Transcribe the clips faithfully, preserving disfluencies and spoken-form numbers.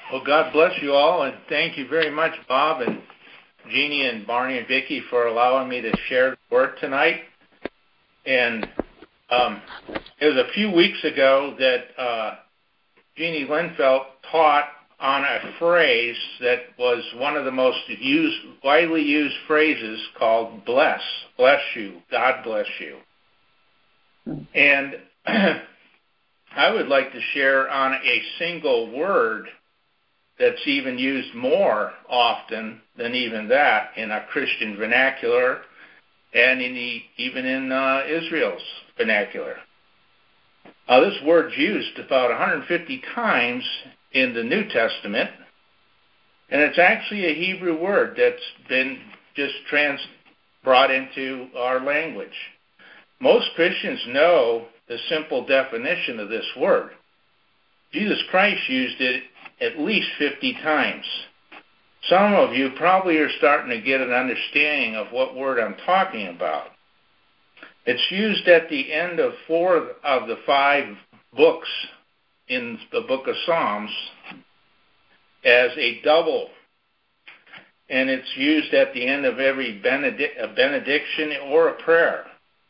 Well, God bless you all, and thank you very much, Bob and Jeannie and Barney and Vicki, for allowing me to share the word tonight. And um, it was a few weeks ago that uh, Jeannie Linfeld taught on a phrase that was one of the most used, widely used phrases called bless. Bless you. God bless you. And I would like to share on a single word that's even used more often than even that in a Christian vernacular and in the, even in uh, Israel's vernacular. Uh, this word's used about one hundred fifty times in the New Testament, and it's actually a Hebrew word that's been just trans brought into our language. Most Christians know the simple definition of this word. Jesus Christ used it at least fifty times. Some of you probably are starting to get an understanding of what word I'm talking about. It's used at the end of four of the five books in the book of Psalms as a double, and it's used at the end of every benedic- a benediction or a prayer.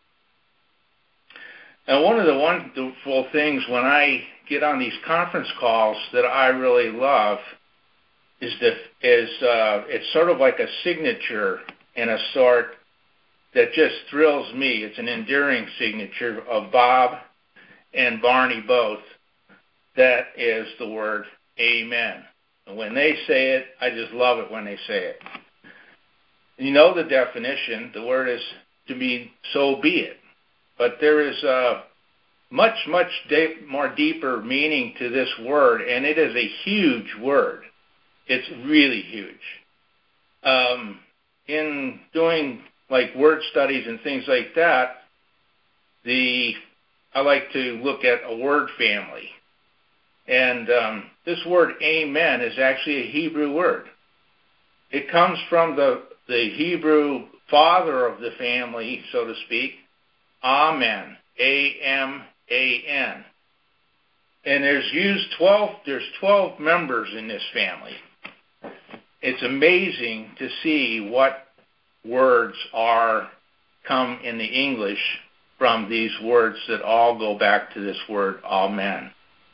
Now, one of the wonderful things when I get on these conference calls that I really love is the is uh, it's sort of like a signature in a sort that just thrills me. It's an enduring signature of Bob and Barney both. That is the word amen. And when they say it, I just love it when they say it. You know the definition. The word is to mean so be it. But there is a much, much de- more deeper meaning to this word, and it is a huge word. It's really huge. Um, in doing like word studies and things like that, the I like to look at a word family. And um, this word amen is actually a Hebrew word. It comes from the, the Hebrew father of the family, so to speak, Amen, A M A N. And there's used twelve, there's twelve members in this family. It's amazing to see what words are come in the English from these words that all go back to this word Amen.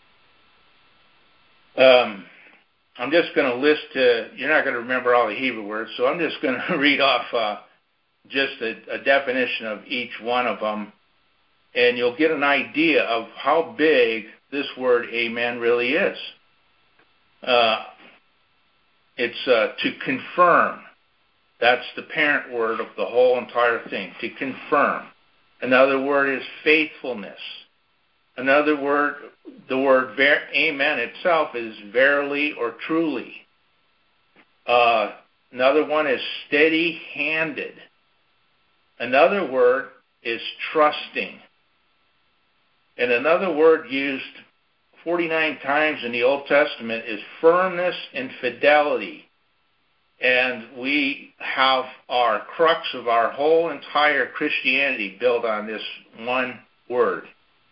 Um, I'm just going to list, uh, you're not going to remember all the Hebrew words, so I'm just going to read off uh, just a, a definition of each one of them, and you'll get an idea of how big this word amen really is. Uh, it's uh, to confirm. That's the parent word of the whole entire thing, to confirm. Another word is faithfulness. Another word, the word ver- amen itself is verily or truly. Uh, another one is steady-handed. Another word is trusting. And another word used forty-nine times in the Old Testament is firmness and fidelity. And we have our crux of our whole entire Christianity built on this one word.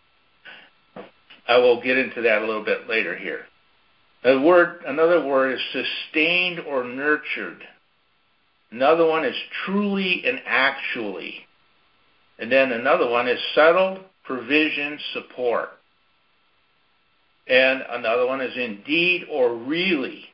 I will get into that a little bit later here. A word, another word is sustained or nurtured. Another one is truly and actually. And then another one is settled, provision, support. And another one is indeed or really.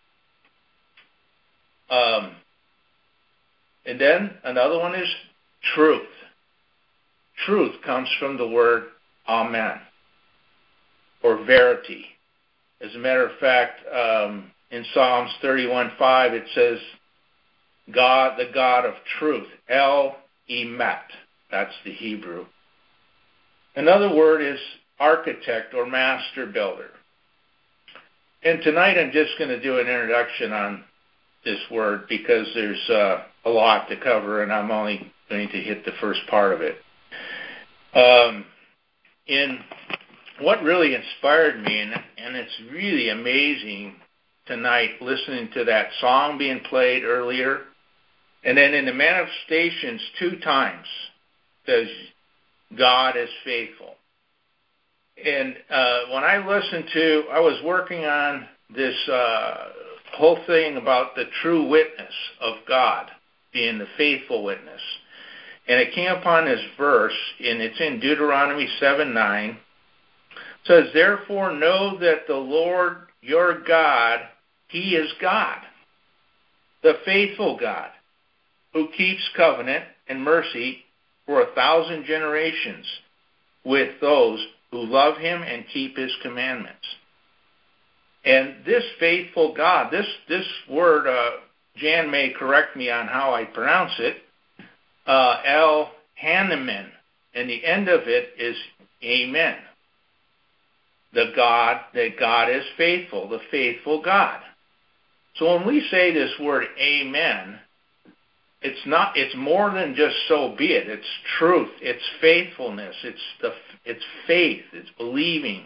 Um, and then another one is truth. Truth comes from the word amen, or verity. As a matter of fact, um, in Psalms thirty-one five it says, God, the God of truth, El Emet. That's the Hebrew. Another word is architect or master builder. And tonight I'm just going to do an introduction on this word because there's uh, a lot to cover, and I'm only going to hit the first part of it. Um, in what really inspired me, and, and it's really amazing tonight listening to that song being played earlier, and then in the manifestations two times says God is faithful. And uh, when I listened to, I was working on this uh, whole thing about the true witness of God being the faithful witness. And it came upon this verse, and it's in Deuteronomy seven nine. It says, therefore know that the Lord your God, He is God, the faithful God, who keeps covenant and mercy for a thousand generations with those who love Him and keep His commandments. And this faithful God, this, this word, uh, Jan may correct me on how I pronounce it, uh, El Haneman, and the end of it is Amen. The God, that God is faithful, the faithful God. So when we say this word Amen, it's not, it's more than just so be it. It's truth, it's faithfulness, it's the, it's faith, it's believing.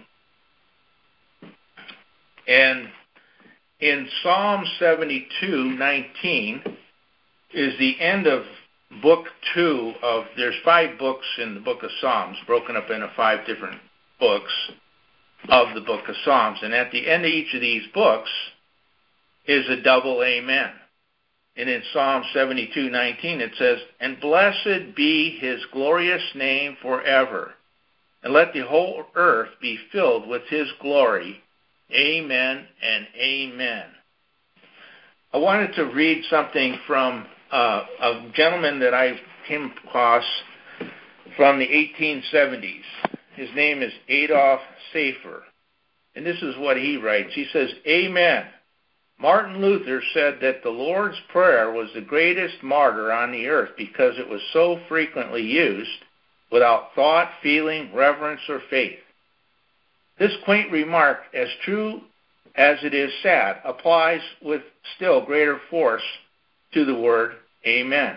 And in Psalm seventy-two nineteen is the end of book two of, there's five books in the book of Psalms, broken up into five different books of the book of Psalms. And at the end of each of these books is a double amen. And in Psalm seventy-two nineteen it says, and blessed be His glorious name forever, and let the whole earth be filled with His glory. Amen and amen. I wanted to read something from uh, a gentleman that I came across from the eighteen seventies. His name is Adolf Safer. And this is what he writes. He says, Amen. Martin Luther said that the Lord's Prayer was the greatest martyr on the earth because it was so frequently used without thought, feeling, reverence, or faith. This quaint remark, as true as it is sad, applies with still greater force to the word Amen.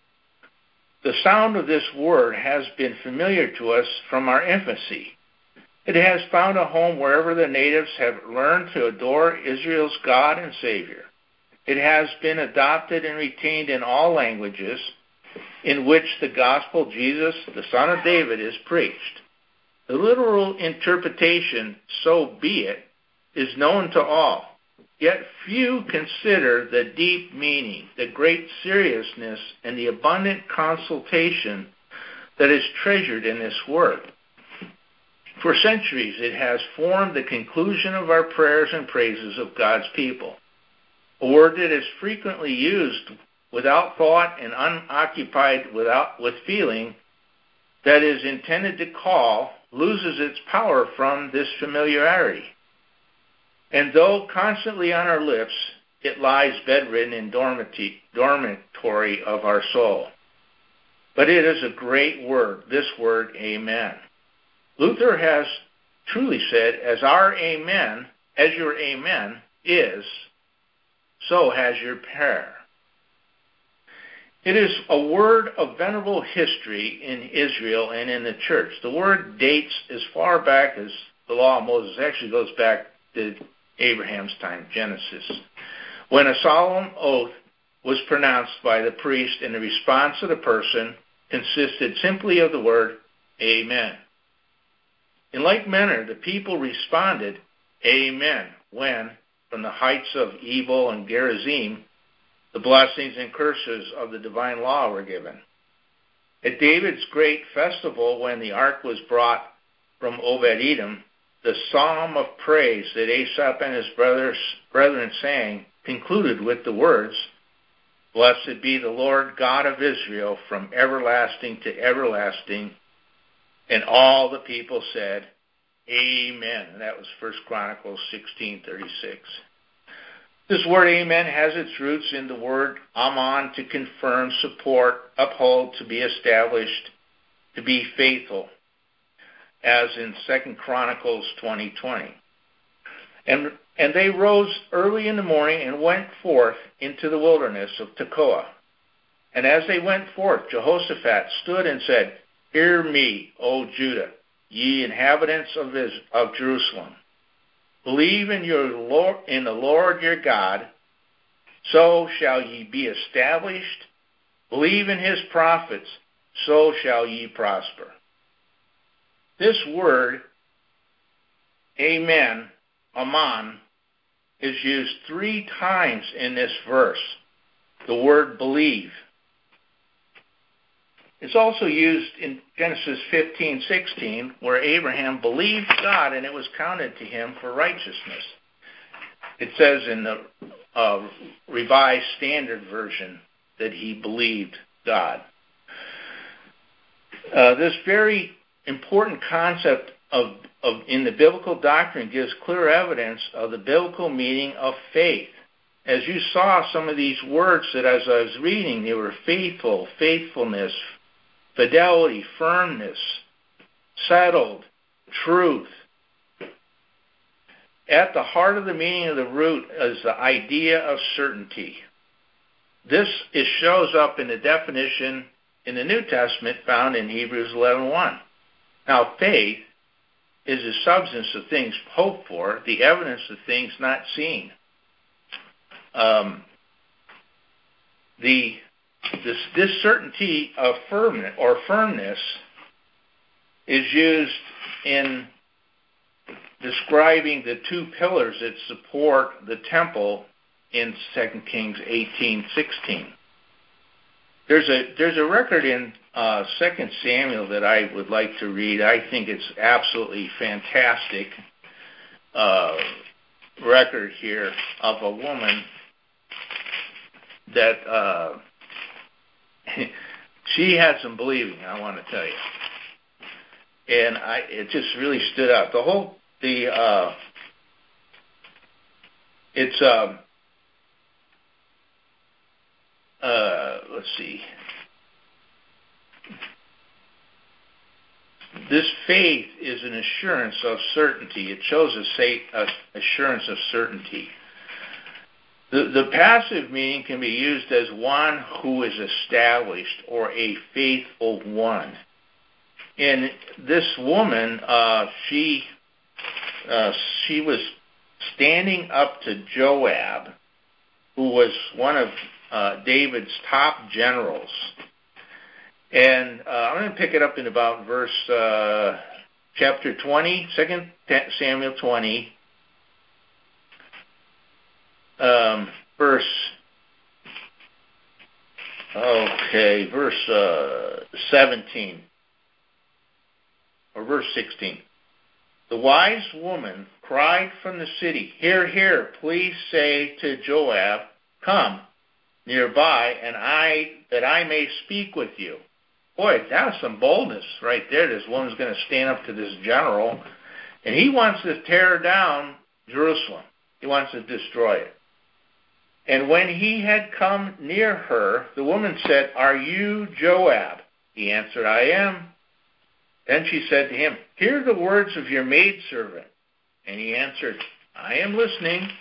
The sound of this word has been familiar to us from our infancy. It has found a home wherever the natives have learned to adore Israel's God and Savior. It has been adopted and retained in all languages in which the gospel, Jesus, the Son of David, is preached. The literal interpretation, so be it, is known to all. Yet few consider the deep meaning, the great seriousness, and the abundant consultation that is treasured in this word. For centuries, it has formed the conclusion of our prayers and praises of God's people. A word that is frequently used without thought and unoccupied without, with feeling, that is intended to call, loses its power from this familiarity. And though constantly on our lips, it lies bedridden in dormitory of our soul. But it is a great word, this word, Amen. Luther has truly said, as our Amen, as your Amen is, so has your prayer. It is a word of venerable history in Israel and in the church. The word dates as far back as the law of Moses. It actually goes back to Abraham's time, Genesis, when a solemn oath was pronounced by the priest, and the response of the person consisted simply of the word Amen. In like manner, the people responded Amen when, from the heights of Ebal and Gerizim, the blessings and curses of the divine law were given. At David's great festival, when the ark was brought from Obed-Edom, the psalm of praise that Asaph and his brothers, brethren sang concluded with the words, Blessed be the Lord God of Israel from everlasting to everlasting. And all the people said, Amen. And that was First Chronicles sixteen thirty-six. This word Amen has its roots in the word Aman, to confirm, support, uphold, to be established, to be faithful, as in Second Chronicles twenty twenty. And, and they rose early in the morning and went forth into the wilderness of Tekoa. And as they went forth, Jehoshaphat stood and said, Hear me, O Judah, ye inhabitants of, Is- of Jerusalem. Believe in your Lord, in the Lord your God, so shall ye be established. Believe in his prophets, so shall ye prosper. This word, Amen, Aman, is used three times in this verse, the word believe. It's also used in Genesis fifteen sixteen, where Abraham believed God and it was counted to him for righteousness. It says in the uh, Revised Standard Version that he believed God. Uh, this very important concept of, of in the biblical doctrine gives clear evidence of the biblical meaning of faith. As you saw some of these words that as I was reading, they were faithful, faithfulness, fidelity, firmness, settled, truth. At the heart of the meaning of the root is the idea of certainty. This is, shows up in the definition in the New Testament found in Hebrews eleven one. Now, faith is the substance of things hoped for, the evidence of things not seen. Um, the this, this certainty of firmness or firmness is used in describing the two pillars that support the temple in Second Kings eighteen sixteen. There's a there's a record in uh, Second Samuel that I would like to read. I think it's absolutely fantastic uh, record here of a woman that uh, she had some believing, I want to tell you, and I it just really stood out. The whole the uh, it's. Uh, Uh, let's see. This faith is an assurance of certainty. It shows a assurance of certainty. The, the passive meaning can be used as one who is established or a faithful one. And this woman, uh, she uh, she was standing up to Joab, who was one of Uh, David's top generals. And uh, I'm going to pick it up in about verse, uh, chapter twenty, Second Samuel twenty, um, verse, okay, verse uh, seventeen, or verse sixteen. The wise woman cried from the city, "Hear, hear, please say to Joab, come nearby, and I that I may speak with you." Boy, that's some boldness right there. This woman's going to stand up to this general, and he wants to tear down Jerusalem. He wants to destroy it. And when he had come near her, the woman said, "Are you Joab?" He answered, "I am." Then she said to him, "Hear the words of your maidservant." And he answered, "I am listening."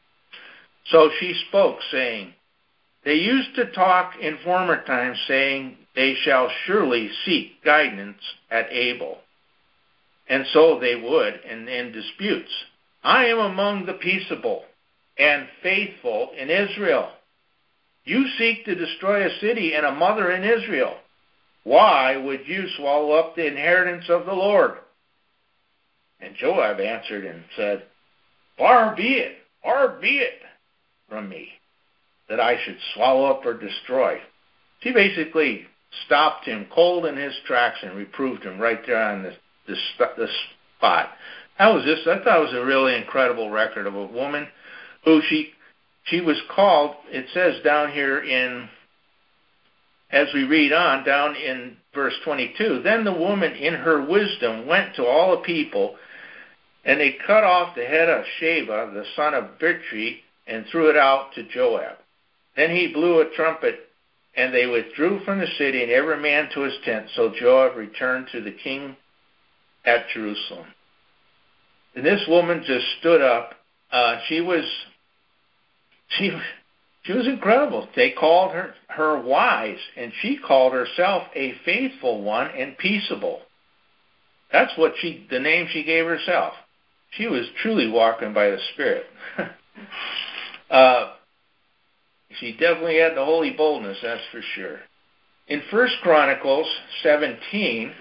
So she spoke, saying, "They used to talk in former times, saying, they shall surely seek guidance at Abel. And so they would, and in disputes. I am among the peaceable and faithful in Israel. You seek to destroy a city and a mother in Israel. Why would you swallow up the inheritance of the Lord?" And Joab answered and said, "Far be it, far be it from me, that I should swallow up or destroy." She basically stopped him cold in his tracks and reproved him right there on the, the, the spot. That was just, I thought it was a really incredible record of a woman who she she was called, it says down here in, as we read on, down in verse twenty-two, "Then the woman in her wisdom went to all the people, and they cut off the head of Sheba, the son of Bichri, and threw it out to Joab. Then he blew a trumpet, and they withdrew from the city, and every man to his tent. So Joab returned to the king at Jerusalem." And this woman just stood up. Uh, she was, she, she was incredible. They called her her wise, and she called herself a faithful one and peaceable. That's what she, the name she gave herself. She was truly walking by the Spirit. uh, She definitely had the holy boldness, that's for sure. In First Chronicles seventeen,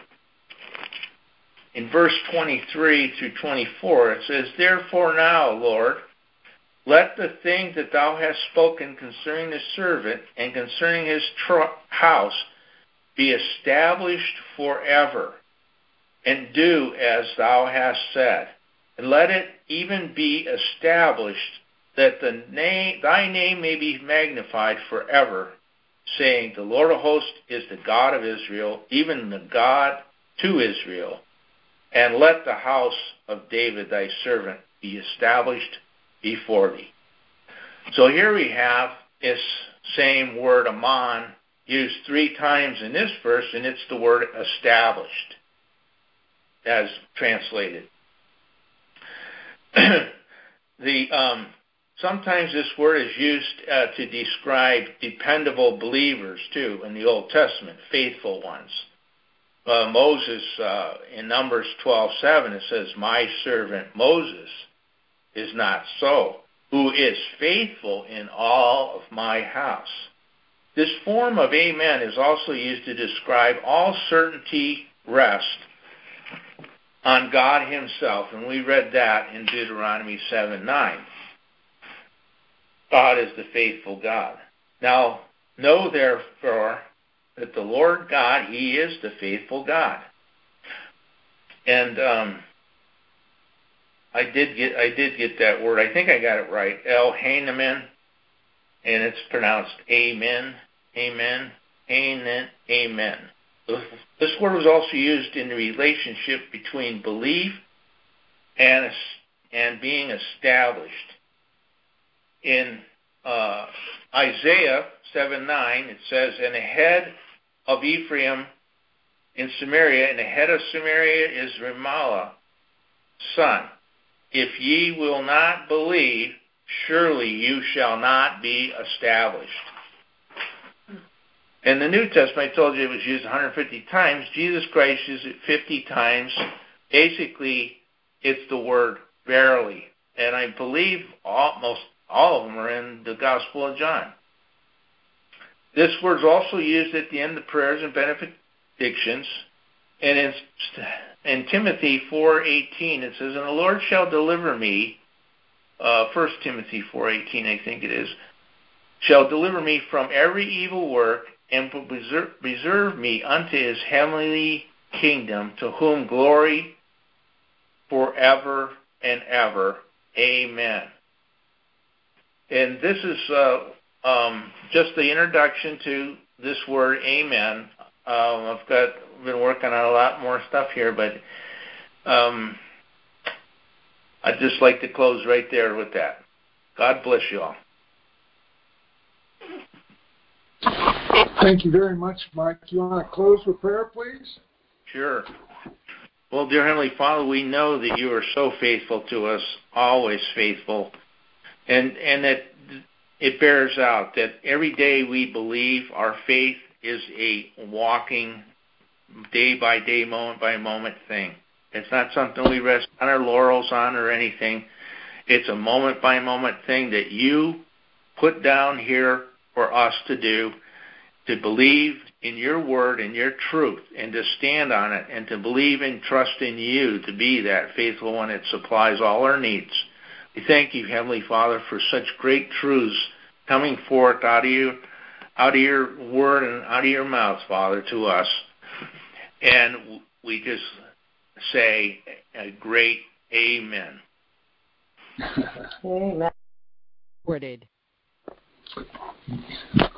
in verse twenty-three through twenty-four, it says, "Therefore now, Lord, let the thing that thou hast spoken concerning the servant and concerning his tr- house be established forever, and do as thou hast said. And let it even be established, that the name, thy name may be magnified forever, saying, the Lord of hosts is the God of Israel, even the God to Israel. And let the house of David thy servant be established before thee. So here we have this same word amon used three times in this verse, and it's the word established as translated. the um, Sometimes this word is used uh, to describe dependable believers too in the Old Testament, faithful ones. Uh, Moses, uh, in Numbers twelve seven, it says, my servant Moses is not so, who is faithful in all of my house. This form of amen is also used to describe all certainty rest on God himself, and we read that in Deuteronomy seven nine. God is the faithful God. Now, know therefore that the Lord God, he is the faithful God. And um, I did get I did get that word. I think I got it right. El Hainaman, and it's pronounced amen, amen, amen, amen. This word was also used in the relationship between belief and and being established. In uh, Isaiah seven nine, it says, and the head of Ephraim in Samaria, and the head of Samaria is Remaliah, son. If ye will not believe, surely you shall not be established. In the New Testament, I told you it was used one hundred fifty times. Jesus Christ used it fifty times. Basically, it's the word verily. And I believe almost all of them are in the Gospel of John. This word is also used at the end of prayers and benedictions. And in, in Timothy four eighteen, it says, and the Lord shall deliver me, uh, First Timothy four eighteen, I think it is, shall deliver me from every evil work, and will preserve, preserve me unto his heavenly kingdom, to whom glory forever and ever. Amen. And this is uh, um, just the introduction to this word, amen. Um, I've got been working on a lot more stuff here, but um, I'd just like to close right there with that. God bless you all. Thank you very much, Mike. You want to close with prayer, please? Sure. Well, dear Heavenly Father, we know that you are so faithful to us, always faithful, and and that it bears out that every day we believe our faith is a walking, day-by-day, moment-by-moment thing. It's not something we rest on our laurels on or anything. It's a moment-by-moment thing that you put down here for us to do, to believe in your word and your truth, and to stand on it, and to believe and trust in you to be that faithful one that supplies all our needs. We thank you, Heavenly Father, for such great truths coming forth out of you, out of your word and out of your mouth, Father, to us. And we just say a great amen. Amen. Worded.